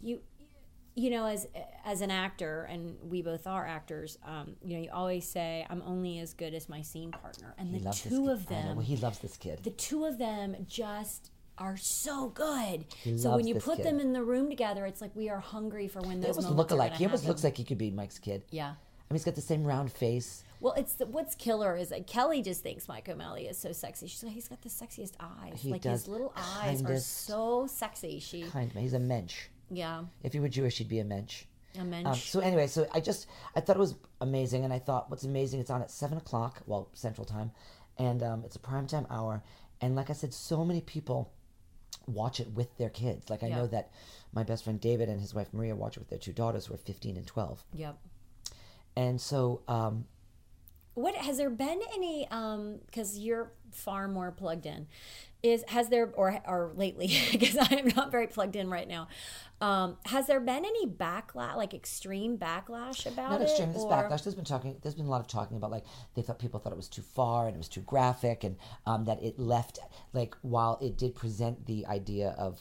as an actor, and we both are actors. You always say, "I'm only as good as my scene partner," and the two of them. He loves this kid. The two of them just are so good. He so loves when you this put kid. them in the room together, it's like we are hungry for when They those almost moments look are alike. gonna He almost happen. looks like he could be Mike's kid. Yeah. I mean, he's got the same round face. Well, what's killer is that Kelly just thinks Mike O'Malley is so sexy. She's like, he's got the sexiest eyes. He like does. his little eyes are so sexy. He's a mensch. Yeah. If he were Jewish, he'd be a mensch. A mensch. So anyway, I thought it was amazing, and I thought what's amazing, it's on at 7:00, well, Central Time, and it's a primetime hour, and like I said, so many people watch it with their kids. Like I know that my best friend David and his wife Maria watch it with their two daughters who are 15 and 12. Yep. And so, what has there been any? Because you're far more plugged in. Has there or lately? Because I am not very plugged in right now. Has there been any backlash, like extreme backlash about it? Not extreme. There's backlash. There's been a lot of talking about like people thought it was too far and it was too graphic, and that it left like while it did present the idea of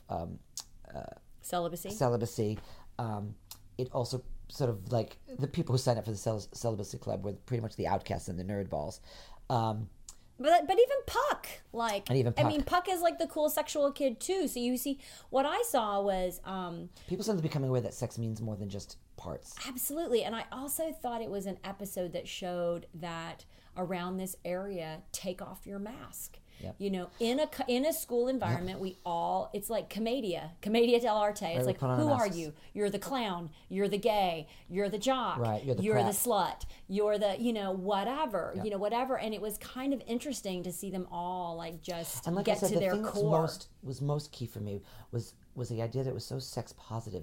celibacy. It also sort of like the people who signed up for the celibacy club were pretty much the outcasts and the nerd balls. But even Puck, Puck. I mean, Puck is like the cool sexual kid too. So you see, what I saw was people suddenly becoming aware that sex means more than just parts. Absolutely, and I also thought it was an episode that showed that around this area, take off your mask. Yep. In a school environment, we all, it's like commedia dell'arte. It's like, who are you? You're the clown. You're the gay. You're the jock. Right. You're the slut. You're the, whatever. Yep. Whatever. And it was kind of interesting to see them all like just and like get I said, to their the thing core. that was most key for me was the idea that it was so sex positive.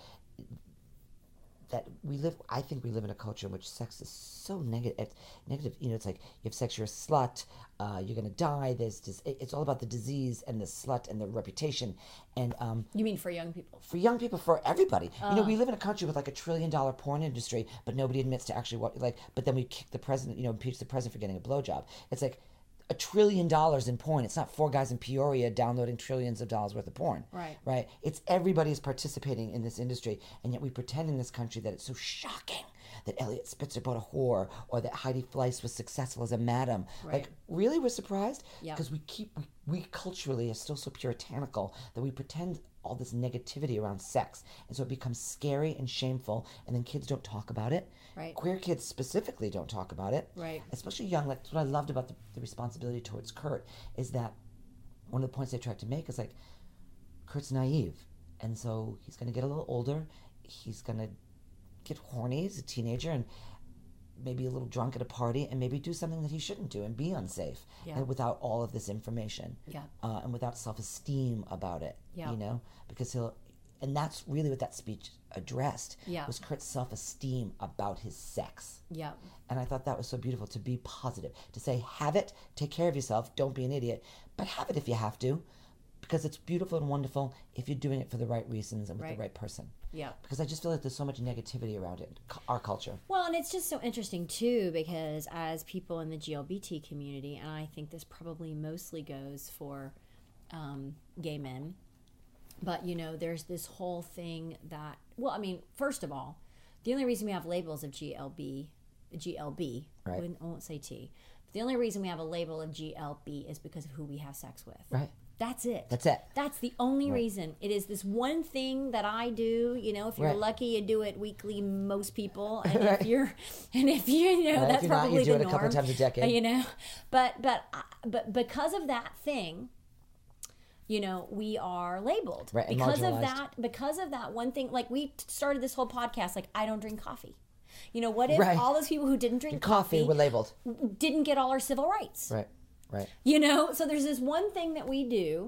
That I think we live in a culture in which sex is so negative. It's like you have sex, you're a slut, you're gonna die. It's all about the disease and the slut and the reputation. And you mean for young people? For young people, for everybody. We live in a country with like $1 trillion porn industry, but nobody admits to actually But then we kick the president, impeach the president for getting a blowjob. It's like $1 trillion in porn. It's not four guys in Peoria downloading trillions of dollars worth of porn. Right. It's everybody's participating in this industry, and yet we pretend in this country that it's so shocking that Elliot Spitzer bought a whore or that Heidi Fleiss was successful as a madam. Right. Like, really, we're surprised? Yeah. Because we culturally are still so puritanical that we pretend all this negativity around sex, and so it becomes scary and shameful, and then kids don't talk about it. Right. Queer kids specifically don't talk about it. Right. Especially young. That's what I loved about the responsibility towards Kurt, is that one of the points they tried to make is like, Kurt's naive, and so he's going to get a little older. He's going to get horny as a teenager, maybe a little drunk at a party and maybe do something that he shouldn't do and be unsafe, Yeah. and without all of this information, Yeah. And without self-esteem about it, Yeah. you know, because and that's really what that speech addressed, Yeah. was Kurt's self-esteem about his sex. Yeah. And I thought that was so beautiful, to be positive, to say, have it, take care of yourself, don't be an idiot, but have it if you have to, because it's beautiful and wonderful if you're doing it for the right reasons and with Right. the right person. Yeah. Because I just feel like there's so much negativity around it, our culture. Well, and it's just so interesting too, because as people in the GLBT community, and I think this probably mostly goes for gay men, but you know, there's this whole thing that, well, I mean, first of all, the only reason we have labels of GLB, Right. I won't say T, but the only reason we have a label of GLB is because of who we have sex with. Right. That's it. That's it. That's the only Right. reason. It is this one thing that I do. You know, if you're Right. lucky, you do it weekly. Most people, and Right. if you're, you know, Right, if that's you're not, probably you do the it a norm. couple times a decade. You know, but because of that thing, you know, we are labeled Right, and because of marginalized. because of that one thing. Like we started this whole podcast, like I don't drink coffee. You know, what if Right. all those people who didn't drink Coffee were labeled. didn't get all our civil rights? Right. Right. You know, so there's this one thing that we do,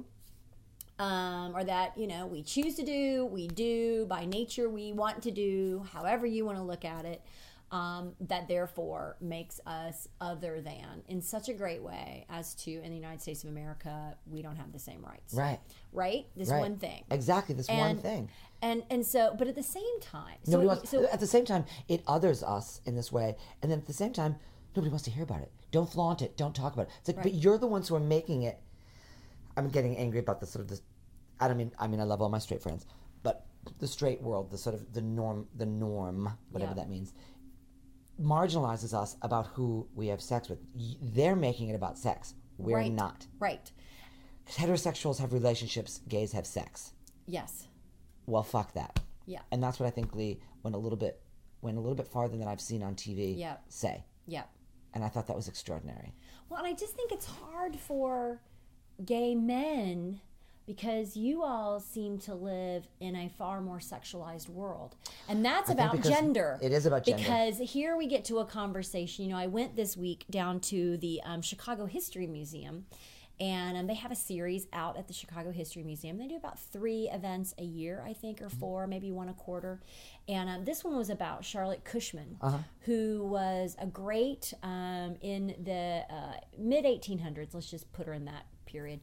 or that, you know, we choose to do, we do by nature, we want to do, however you want to look at it, that therefore makes us other than in such a great way as to, in the United States of America, we don't have the same rights. Right. Right? This Right. one thing. Exactly, this one thing. And so, but at the same time, Nobody wants, at the same time, it others us in this way, and then at the same time, nobody wants to hear about it. Don't flaunt it. Don't talk about it. It's like, but you're the ones who are making it. I'm getting angry about this sort of this. I don't mean. I mean, I love all my straight friends, but the straight world, the sort of the norm, whatever that means, marginalizes us about who we have sex with. They're making it about sex. We're Right. not. Right. Heterosexuals have relationships. Gays have sex. Yes. Well, fuck that. Yeah. And that's what I think Lee went a little bit farther than I've seen on TV Yeah. say. Yeah. And I thought that was extraordinary. Well, and I just think it's hard for gay men because you all seem to live in a far more sexualized world. And that's I think about because gender. it is about gender. Because here we get to a conversation. You know, I went this week down to the Chicago History Museum, and they have a series out at the Chicago History Museum. They do about 3 events a year, I think, or 4, maybe 1 a quarter. And this one was about Charlotte Cushman, who was a great, in the mid-1800s, let's just put her in that period,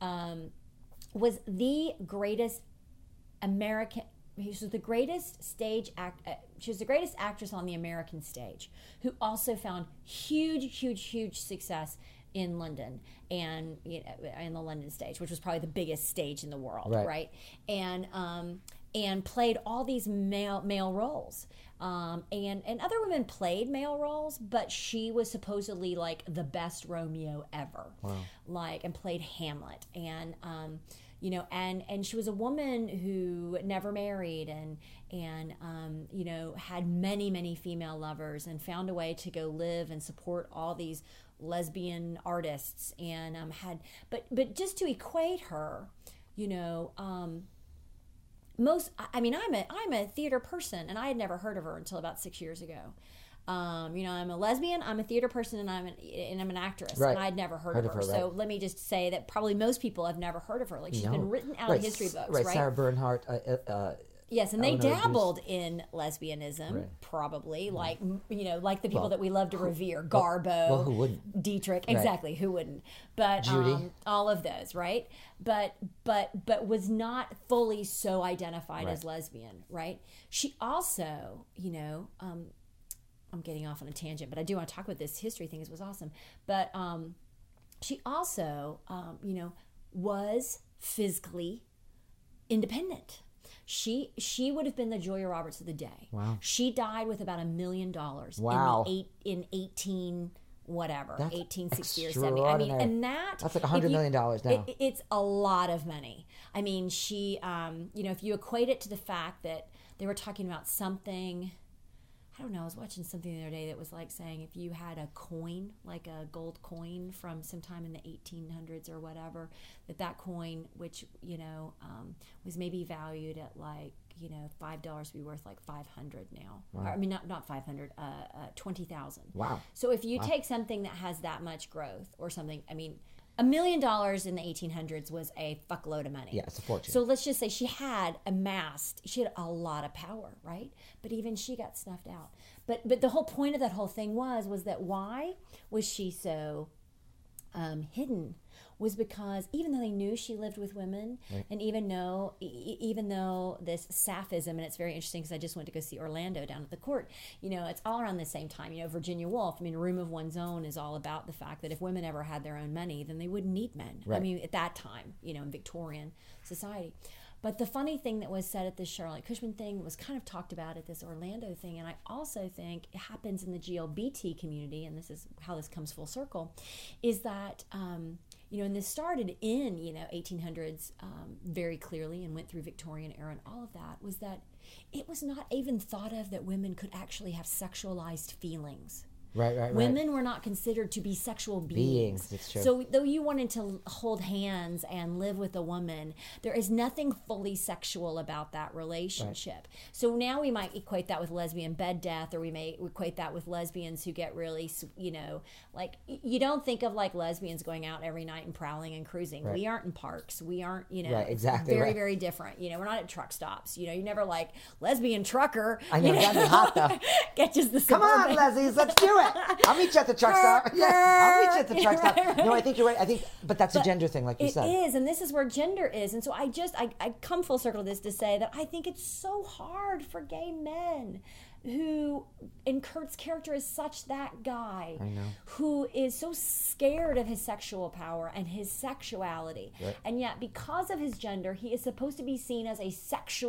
was the greatest American. She was the greatest she was the greatest actress on the American stage, who also found huge success in London and, you know, in the London stage, which was probably the biggest stage in the world, right? And played all these male roles. And other women played male roles, but she was supposedly like the best Romeo ever. Wow. Like, and played Hamlet. And you know, and she was a woman who never married and you know, had many female lovers and found a way to go live and support all these lesbian artists and but just to equate her, you know, I'm a theater person, and I had never heard of her until about 6 years ago. You know, I'm a lesbian, I'm a theater person, and I'm an actress, Right. and I'd never heard of her. So let me just say that probably most people have never heard of her. Like, she's been written out in history books, right? Sarah Bernhardt. Yes, and they Eleanor dabbled in lesbianism, Right. probably, like, you know, like the people that we love to revere, Garbo, well, who wouldn't? Dietrich, Right. exactly, who wouldn't? But Judy. all of those, right? But was not fully so identified Right. as lesbian, right? She also, you know, I'm getting off on a tangent, but I do want to talk about this history thing. It was awesome. But she also, you know, was physically independent. She would have been the Julia Roberts of the day. Wow. She died with about $1 million. Wow. In 18 whatever, That's 1860 or 70. I mean, and that's like $100 million now. It's a lot of money. I mean, she, you know, if you equate it to the fact that they were talking about something, I don't know, I was watching something the other day that was like saying if you had a coin, like a gold coin from sometime in the 1800s or whatever, that coin, which, you know, was maybe valued at like, $5 to be worth like $500 now. Wow. Or, I mean, not 500, 20,000. Wow. So if you take something that has that much growth or something, I mean, $1 million in the 1800s was a fuckload of money. Yeah, it's a fortune. So let's just say she had a lot of power, right? But even she got snuffed out. But the whole point of that whole thing was that why was she so hidden? Was because even though they knew she lived with women, right. And even though this sapphism, and it's very interesting because I just went to go see Orlando down at the court, it's all around the same time. Virginia Woolf, I mean, Room of One's Own is all about the fact that if women ever had their own money, then they wouldn't need men. Right. I mean, at that time, in Victorian society. But the funny thing that was said at this Charlotte Cushman thing was kind of talked about at this Orlando thing, and I also think it happens in the GLBT community, and this is how this comes full circle, is that, and this started in, 1800s very clearly and went through Victorian era and all of that, was that it was not even thought of that women could actually have sexualized feelings. Right. Women were not considered to be sexual beings. It's true. So though you wanted to hold hands and live with a woman, there is nothing fully sexual about that relationship. Right. So now we might equate that with lesbian bed death, or we may equate that with lesbians who get really, like, you don't think of like lesbians going out every night and prowling and cruising. Right. We aren't in parks. We aren't, right, exactly, very, very different. We're not at truck stops. You never like lesbian trucker. I know, that'd be hot though. Catches the Come on, lesbians, let's do it. I'll meet you at the truck stop. Yeah, I'll meet you at the truck stop. Right. No, I think you're right. But that's a gender thing, like you said. It is, and this is where gender is. And so I come full circle to this to say that I think it's so hard for gay men who, and Kurt's character is such that guy, I know, who is so scared of his sexual power and his sexuality. Right. And yet, because of his gender, he is supposed to be seen as a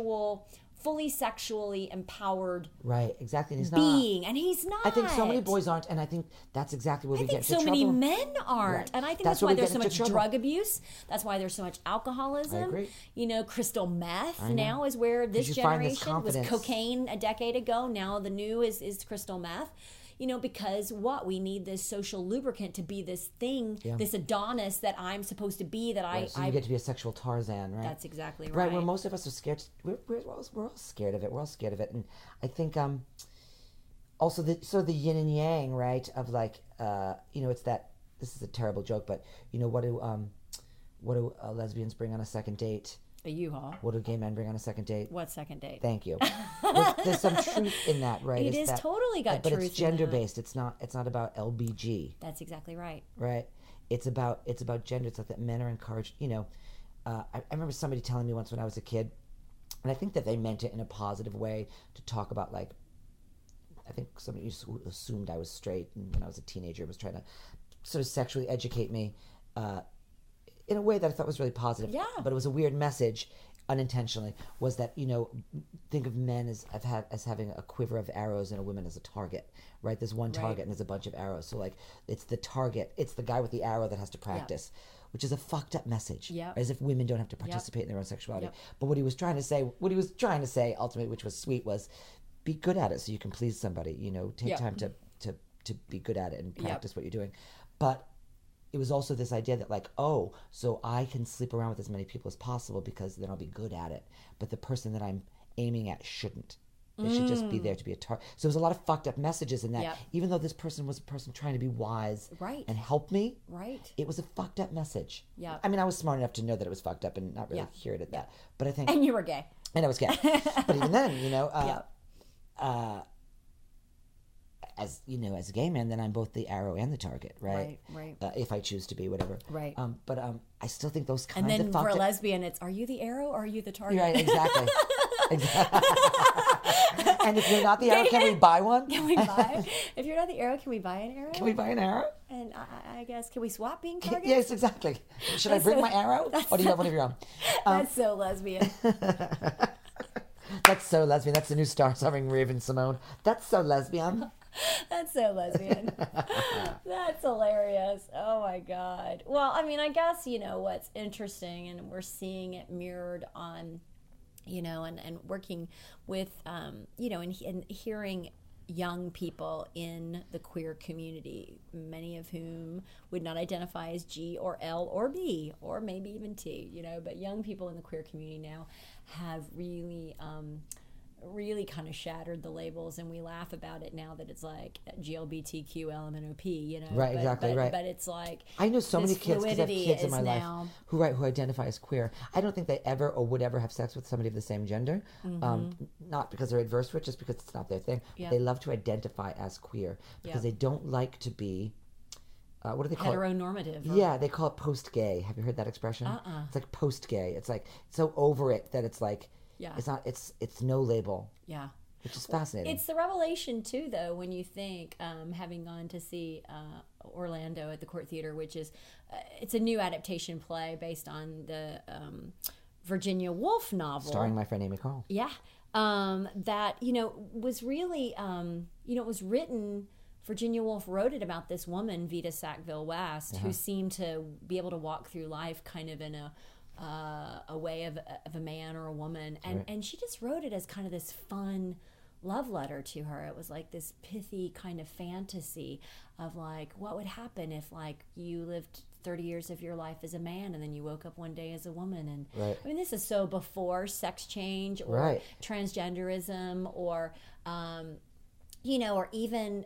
fully sexually empowered right, exactly. And he's being, not. And he's not. I think so many boys aren't, and I think that's exactly where we get into trouble. I think so many men aren't, right. And I think that's why there's so much drug abuse. That's why there's so much alcoholism. I agree. Crystal meth now is where this generation was cocaine a decade ago. Now the new is crystal meth. Because we need this social lubricant to be this thing, this Adonis that I'm supposed to be, that right, so you get to be a sexual Tarzan, right? That's exactly right. Right, where most of us are scared. We're all scared of it. We're all scared of it. And I think also the yin and yang, right, of like, it's that, this is a terrible joke, but, what do lesbians bring on a second date? A U-Haul. What do gay men bring on a second date? What second date? Thank you. There's some truth in that, right? It is totally got but truth. But it's gender based. It's not about LBG. That's exactly right. Right. It's about gender. It's like that men are encouraged. I remember somebody telling me once when I was a kid, and I think that they meant it in a positive way, to talk about, like, I think somebody assumed I was straight, and when I was a teenager was trying to sort of sexually educate me. In a way that I thought was really positive, but it was a weird message, unintentionally, was that, think of men as having a quiver of arrows and a woman as a target, right? There's one target and there's a bunch of arrows. So, like, it's the target, it's the guy with the arrow that has to practice, which is a fucked up message, as if women don't have to participate in their own sexuality. But what he was trying to say ultimately, which was sweet, was be good at it so you can please somebody, take time to be good at it and practice what you're doing. But it was also this idea that, like, oh, so I can sleep around with as many people as possible because then I'll be good at it. But the person that I'm aiming at shouldn't. They should just be there to be a target. So there's a lot of fucked up messages in that. Even though this person was a person trying to be wise and help me, it was a fucked up message. I mean, I was smart enough to know that it was fucked up and not really hear it at that. But I think... And you were gay. And I was gay. But even then, as a gay man, then I'm both the arrow and the target, right? Right. If I choose to be, whatever. Right. But I still think those kinds of... And then for a lesbian, it's, are you the arrow or are you the target? Right, exactly. And if you're not the arrow, can we buy one? Can we buy? If you're not the arrow, can we buy an arrow? Can we buy an arrow? And I guess, can we swap being targets? Yes, exactly. Should I bring my arrow? Or do you have one of your own? That's so lesbian. That's so lesbian. That's the new star starring Raven Simone. That's so lesbian. That's so lesbian. That's hilarious. Oh my God. Well, I mean, I guess, what's interesting, and we're seeing it mirrored on, and working with, and hearing, young people in the queer community, many of whom would not identify as G or L or B or maybe even T, but young people in the queer community now have really kind of shattered the labels, and we laugh about it now that it's like GLBTQ LMNOP, Right, exactly, right. But it's like I know so many this kids because I have fluidity kids in is my now- life who identify as queer. I don't think they ever or would ever have sex with somebody of the same gender, not because they're adverse to it, just because it's not their thing. Yeah. They love to identify as queer because Yeah. they don't like to be. What do they call it? Heteronormative. or- Yeah, they call it post-gay. Have you heard that expression? It's like post-gay. It's like so over it that it's like Yeah. it's not. It's no label. Yeah. Which is fascinating. It's the revelation too, though, when you think, having gone to see Orlando at the Court Theater, which is it's a new adaptation play based on the Virginia Woolf novel, starring my friend Amy Carl. Yeah, that was really it was written. Virginia Woolf wrote it about this woman, Vita Sackville West, who seemed to be able to walk through life kind of in a way of a man or a woman, and she just wrote it as kind of this fun love letter to her. It was like this pithy kind of fantasy of like what would happen if like you lived 30 years of your life as a man and then you woke up one day as a woman. And I mean, this is so before sex change or transgenderism or or even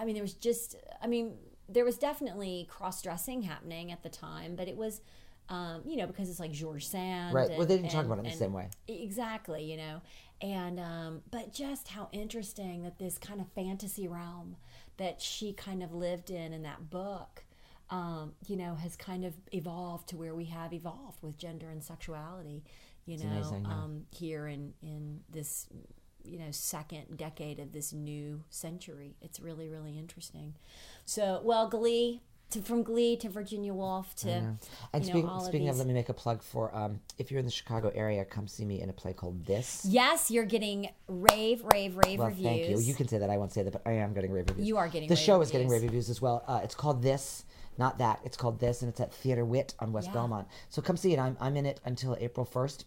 there was definitely cross-dressing happening at the time, but it was because it's like Georges Sand. Right. Well, they didn't talk about it in the same way. Exactly, And, but just how interesting that this kind of fantasy realm that she kind of lived in that book, has kind of evolved to where we have evolved with gender and sexuality, amazing, here in this, second decade of this new century. It's really, really interesting. So, well, from Glee to Virginia Woolf to and speaking of let me make a plug for if you're in the Chicago area, come see me in a play called This. Yes, you're getting rave reviews. Thank you. You can say that. I won't say that, but I am getting rave reviews. You are getting the rave show reviews. is getting rave reviews as well. It's called This, not that. It's called This, and it's at Theater Wit on West Belmont. So come see it. I'm in it until April 1st.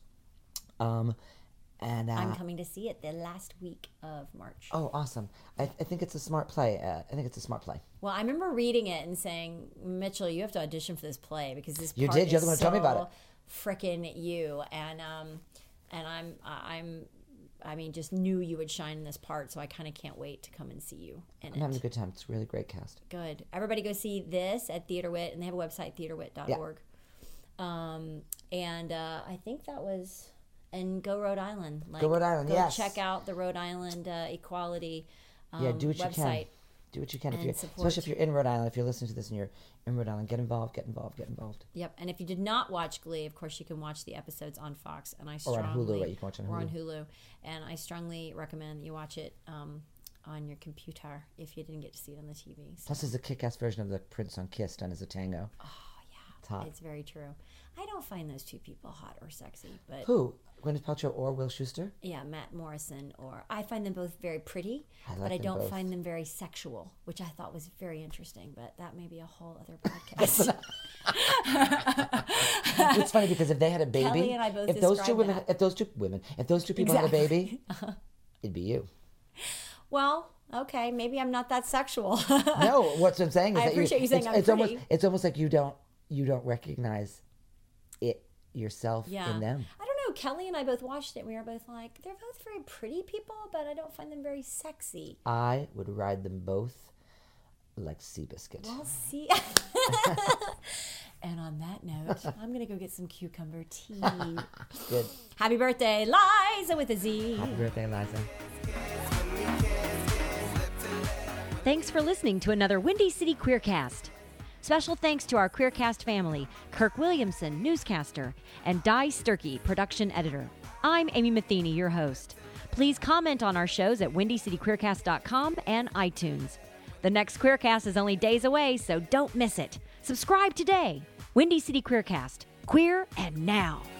And I'm coming to see it the last week of March. Oh, awesome! I think it's a smart play. Well, I remember reading it and saying, Mitchell, you have to audition for this play because this you part did. You're is the one to tell me about it. Frickin' you, and I'm just knew you would shine in this part, so I kind of can't wait to come and see you in it. I'm having a good time. It's a really great cast. Good. Everybody go see This at Theater Wit, and they have a website, theaterwit.org. I think that was. And go Rhode Island. Go Rhode Island, yes. Check out the Rhode Island Equality do what you website. can. Do what you can. Especially if you're in Rhode Island. If you're listening to this and you're in Rhode Island, get involved. Yep. And if you did not watch Glee, of course, you can watch the episodes on Fox. And or on Hulu, right? You can watch it on Hulu. Or on Hulu. And I strongly recommend that you watch it on your computer if you didn't get to see it on the TV. So. Plus, there's a kick-ass version of the Prince on Kiss done as a tango. Oh, yeah. It's very true. I don't find those two people hot or sexy. But who? Gwyneth Paltrow or Will Schuester? Yeah, Matt Morrison. Or I find them both very pretty, but I don't find them very sexual, which I thought was very interesting. But that may be a whole other podcast. It's funny because if they had a baby, Kelly and I both if those two people had a baby, it'd be you. Well, okay, maybe I'm not that sexual. No, what I'm saying is I appreciate you saying I'm pretty. It's almost like you don't recognize it yourself in them. I don't know. Kelly and I both watched it. We were both like, they're both very pretty people, but I don't find them very sexy. I would ride them both like Seabiscuit. Well, see. And on that note, I'm going to go get some cucumber tea. Good. Happy birthday, Liza with a Z. Happy birthday, Liza. Thanks for listening to another Windy City Queercast. Special thanks to our Queercast family, Kirk Williamson, newscaster, and Di Sturkey, production editor. I'm Amy Matheny, your host. Please comment on our shows at WindyCityQueercast.com and iTunes. The next Queercast is only days away, so don't miss it. Subscribe today. Windy City Queercast. Queer and now.